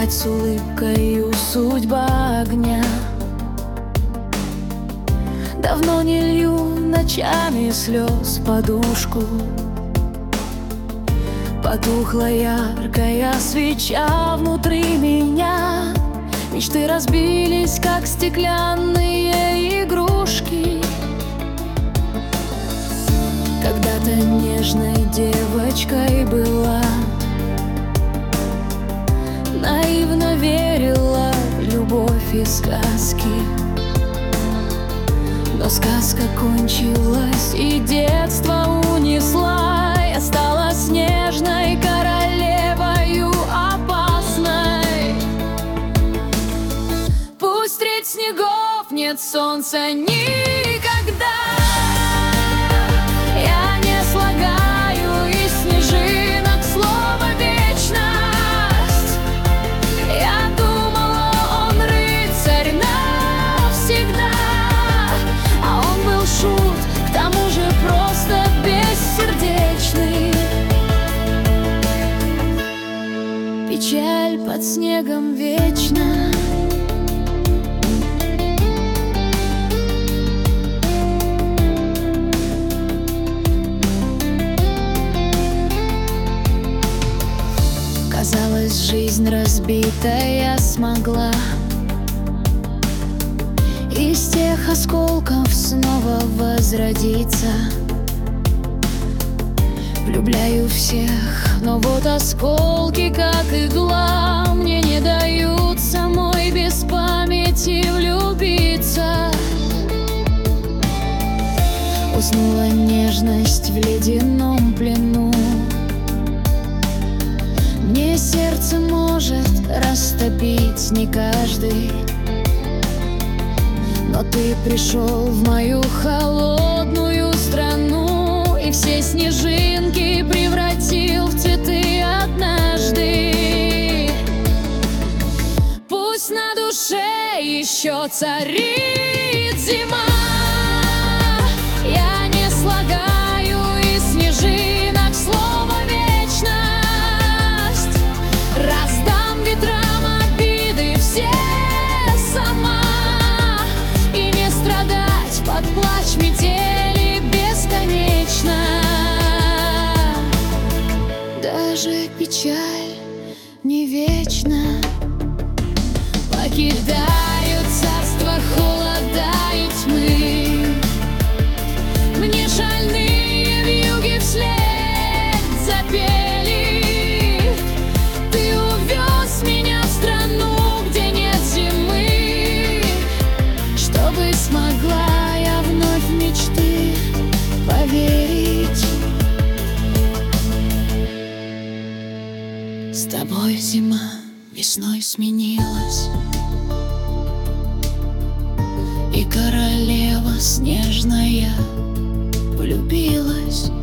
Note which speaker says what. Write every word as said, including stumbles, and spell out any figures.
Speaker 1: принять с улыбкою судьба огня. Давно не лью ночами слез подушку. Потухла яркая свеча внутри меня. Мечты разбились, как стеклянные игрушки. Когда-то нежной девочкой была, наивно верила в любовь и сказки. Но сказка кончилась, и детство унесла. Я стала снежной королевою опасной. Пусть средь снегов нет солнца никогда. Я не слагаю из снежинок слово вечность. Я думала, он рыцарь навсегда, а он был шут, к тому же просто бессердечный. Печаль под снегом вечна. Казалось, жизнь разбитая смогла из тех осколков снова возродиться. Влюбляю всех, но вот осколки, как игла, мне не дают самой без памяти влюбиться. Уснула нежность в ледяном плену. Мне сердце может растопить не каждый, но ты пришел в мою холодную страну и все снежинки превратил в цветы однажды. Пусть на душе еще царит зима. Я не слагаю из снежинок слово вечность. Раздам ветрам обиды все сама, и не страдать под плач метели бесконечно. Даже печаль не вечна. Покидаю царство холода и тьмы. Мне шальные вьюги вслед запели. Ты увез меня в страну, где нет зимы, чтобы смогла я вновь в мечты поверить. С тобой зима весной сменилась, и королева снежная влюбилась.